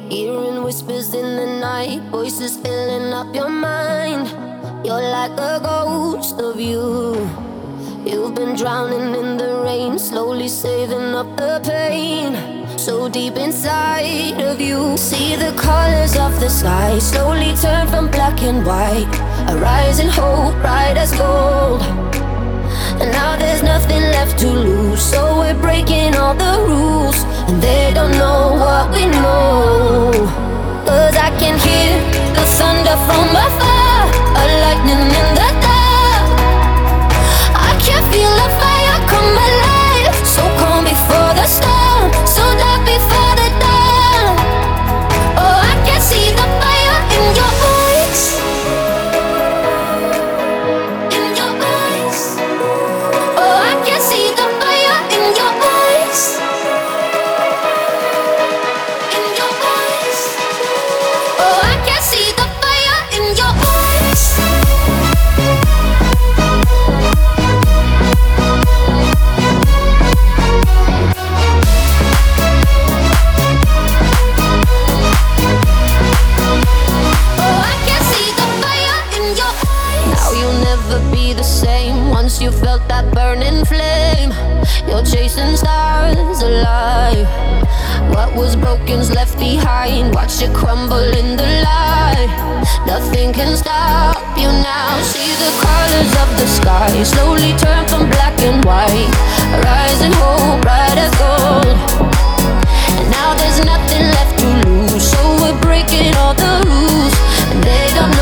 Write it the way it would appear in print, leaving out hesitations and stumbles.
Hearing whispers in the night, voices filling up your mind. You're like a ghost of you. You've been drowning in the rain, slowly saving up the pain. So deep inside of you, see the colors of the sky slowly turn from black and white. A rising hope, bright as gold. And now there's nothing left to lose, so we're breaking all the rules. And they don't know what we know. Cause I can hear the thunder from afar, a lightning in the dark. I can feel the fire come alive, so calm before the storm, so dark before the dawn. Oh, I can see the fire in your eyes, in your eyes. Oh, I can see the fire in your eyes, in your eyes. Oh, I can see the fire in your eyes. Once you felt that burning flame, you're chasing stars alive. What was broken's left behind, watch it crumble in the light. Nothing can stop you now. See the colors of the sky slowly turn from black and white. Rising hope, bright as gold. And now there's nothing left to lose, so we're breaking all the rules. And they don't know